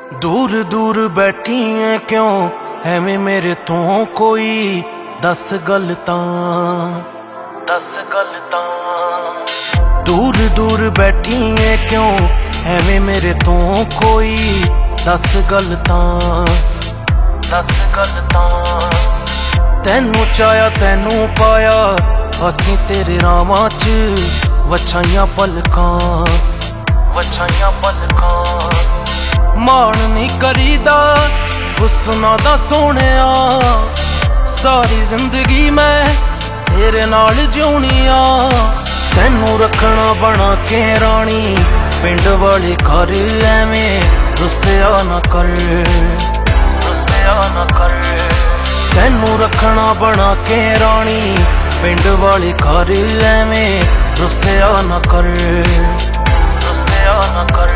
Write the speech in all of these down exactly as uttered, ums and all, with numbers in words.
दूर दूर बैठी है क्यों एवें मेरे तो कोई दस गल तां दस गल तां दूर दूर बैठी है क्यों एवें मेरे तो कोई दस गल तां दस गल तां तैनू चाया तैनू पाया असीं तेरे रावां च वछाइयां पलकां वछाइयां पलकां माण नहीं करीदा हुस्ना दा सोहणिया सारी जिंदगी मैं तेरे नाल जिउणी आ तैनू रखना बना के रानी पिंड वाले घर एवें रुसिया ना कर रुसिया ना कर तैनू रखना बना के रानी पिंड वाले घर एवें रुसिया ना कर रुसिया ना कर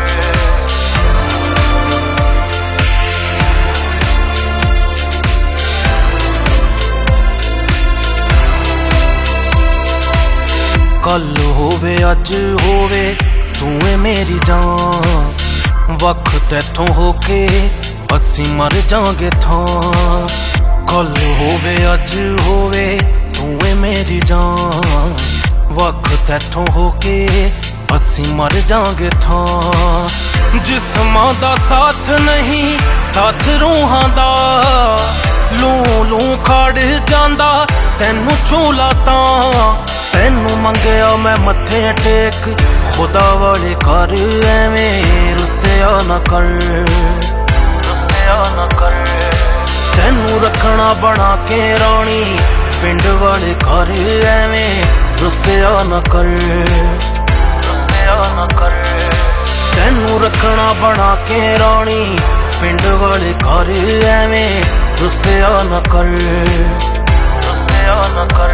कल होवे अज होवे तू है मेरी जान वख तैथों होके असी मर जांगे थां कल होवे अज होवे तू है मेरी जान वख तैथों होके असी मर जांगे थां जिस्मां दा साथ नहीं साथ रूहां दा लू लू खड़ जांदा तैनू झूला तां तैनू मंगया मैं मत्थे टेक खुदा वाले घर एवें रुसिया ना कर रुसिया ना कर तैनू रखना बना के रानी पिंड वाले घर एवें रुसिया ना कर रुसिया ना कर तैनू रखना बना के रानी पिंड वाले घर एवें रुसिया ना कर रुसिया ना कर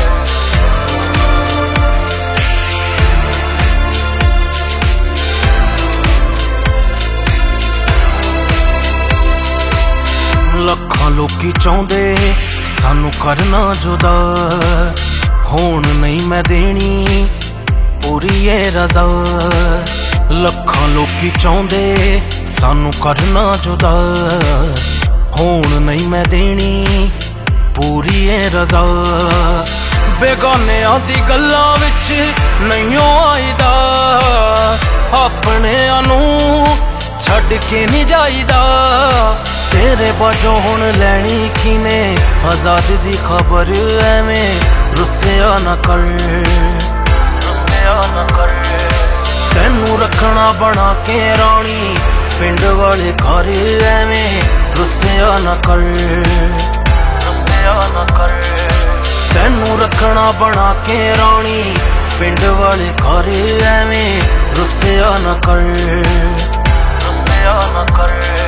लखां लोकी चाहुंदे सानू करना जुदा होण नहीं मैं देनी पूरी ये रज़ा लखां लोकी चाहुंदे सानू करना जुदा होण नहीं मैं देनी पूरी ये रज़ा बेगानियां दी गल्लां विच नहीं आईदा अपनियां नू छड्ड के नहीं जाईदा तेरे बाजों हुण लैनी किने आजादी दी खबर एवें रुसिया ना कर रुसिया ना कर तैनू रखना बना के रानी पिंड वाले घर एवें रुसिया ना कर रुसिया ना कर तैनू रखना बना के रानी पिंड वाले घर एवें रुसिया ना कर रुसिया ना कर